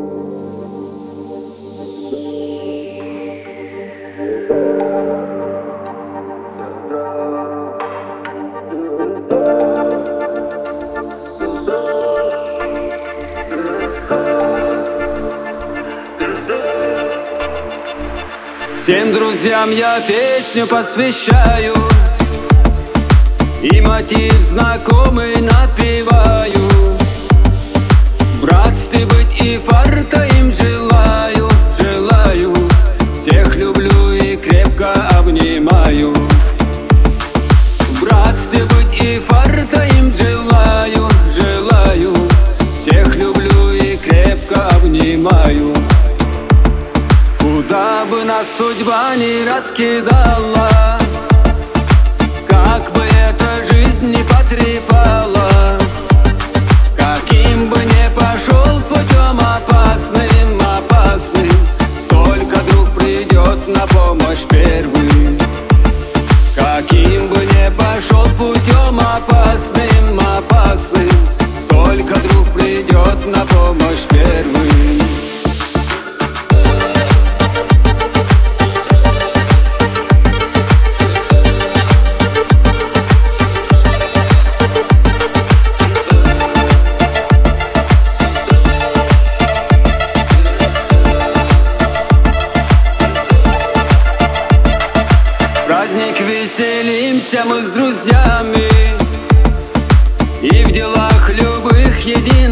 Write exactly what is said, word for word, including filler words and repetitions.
Всем друзьям я песню посвящаю, и мотив знакомый напеваю. Братстве быть и фарта им желаю, желаю. Всех люблю и крепко обнимаю. Братстве быть и фарта им желаю, желаю. Всех люблю и крепко обнимаю. Куда бы нас судьба ни раскидала, как бы эта жизнь ни потрепала, каким бы ни пошел путем опасным, опасным, только друг придет на помощь первым. Каким бы ни пошел путем опасным, опасным, только друг придет на помощь первым. Праздник веселимся мы с друзьями, и в делах любых един